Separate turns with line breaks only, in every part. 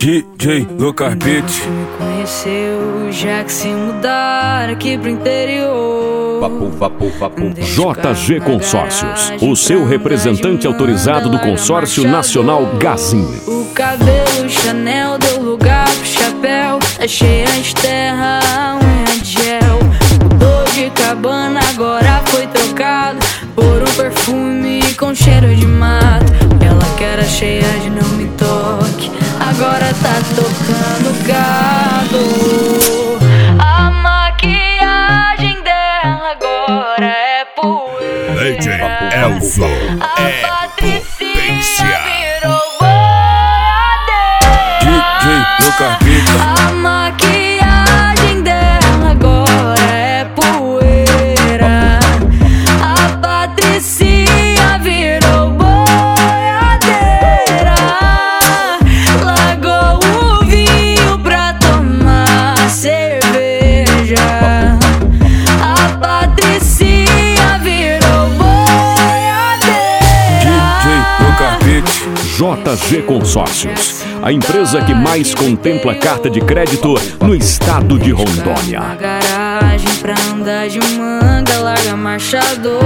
DJ Lucas Beats.
Me conheceu já que se mudar aqui pro interior.
JG Consórcios, o seu representante autorizado do Consórcio Nacional Gazin.
O cabelo Chanel deu lugar pro chapéu, é cheia de terra, a unha de gel. Mudou de cabana, agora foi trocado por um perfume com cheiro de mato. Ela que era cheia de não me toque, agora tá tocando gado. A maquiagem dela agora é poeira.
DJ Elzo é potência.
Virou boiadeira.
DJ Lucas Beats.
A maquiagem dela agora é poeira. A Patricinha virou boiadeira. Largou o vinho pra tomar cerveja. A Patricinha virou boiadeira.
DJ Lucas Beats.
JG Consórcios, a empresa que mais contempla carta de crédito no estado de Rondônia.
Na garagem pra andar de manga, larga marchador.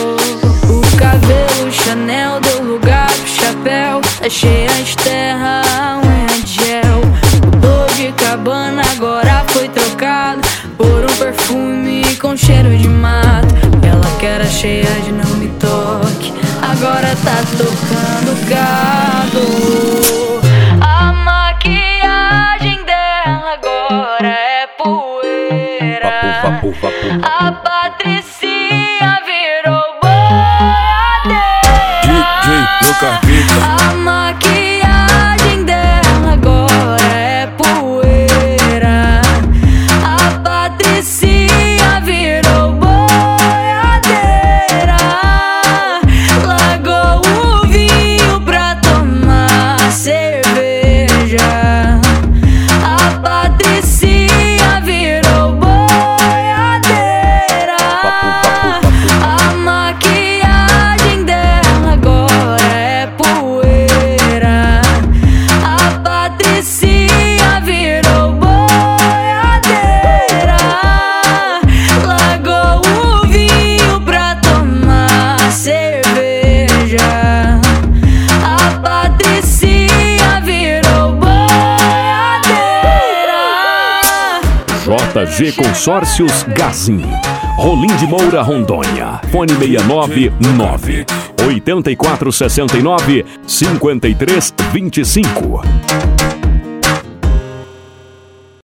O cabelo Chanel deu lugar pro chapéu, é cheia de terra, a unha de gel. Mudou de cabana, agora foi trocado por um perfume com cheiro de mato. Ela que era cheia de não me toque, agora tá tocando gado. A maquiagem dela agora é poeira. A Patricinha virou boiadeira.
DJ Lucas Beats.
A maquiagem dela agora é poeira. A Patricinha virou boiadeira. Largou o vinho pra tomar cerveja. A Patricinha virou boiadeira. A maquiagem dela agora é poeira. A Patricinha virou boiadeira. Largou o vinho pra tomar cerveja. A Patricinha virou boiadeira.
JG Consórcios Gazin, Rolim de Moura, Rondônia. Fone 699 8469 5325.